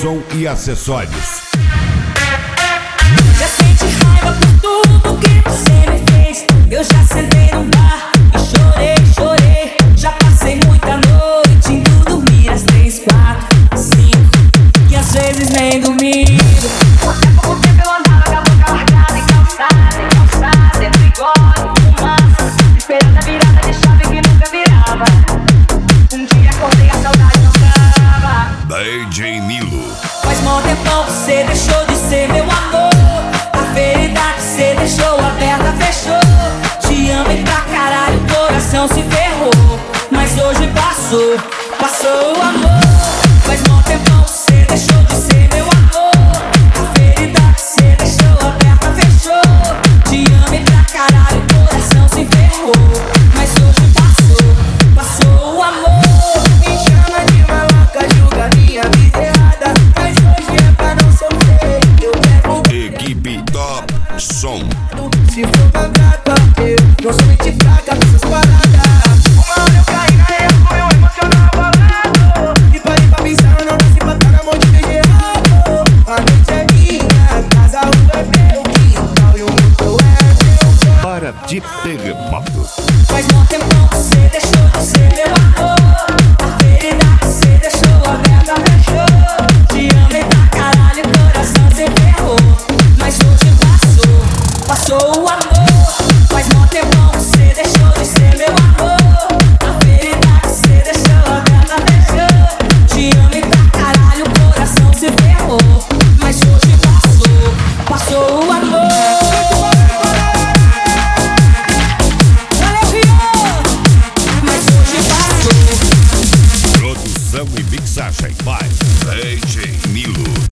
som e acessórios. Já sente raiva por tudo que você me fez. Eu já sentei no bar e chorei, chorei. Já passei muita noite indo dormir às 3, 4, 5, que às vezes nem dormi. Até pouco tempo eu andava com a boca largada em calçada, bigode, fumaça, esperando a virada de chave que nunca virava. Um dia acordei, a saudade não dava. DJ Nilo. Faz mó tempão você deixou de ser meu amor. A ferida que você deixou aberta fechou. Te amei pra caralho, o coração se ferrou. Mas hoje passou, passou o amor. Faz mó tempão você deixou de ser meu amor. A ferida que você deixou aberta fechou. Te amei pra caralho, o coração se ferrou. Mas hoje passou, passou o amor. Me chama de maloca, julga minha vida errada, mas hoje é pra não sofrer. Eu pego Equipe Top Som. se for uma grata, eu não sou mente fraca nessas paradas. Uma hora eu caí na real, eu emocional falando. E parei pra pensar, eu não nasci pra estar na mão de beijo errado. A noite é minha, casa, rua é meu quintal e o mundo é meu. Para de terremoto. Faz mó tempão que você deixou de ser meu amor. A ferida que você deixou aberta fechou. Te amei pra caralho, o coração se ferrou. Mas hoje passou, passou o amor. Faz mó tempão que você deixou de ser meu amor. A ferida que você deixou aberta fechou. Te amei pra caralho, o coração se ferrou. Mas hoje passou, passou o amor. Produção e mixagem by DJ Nilo.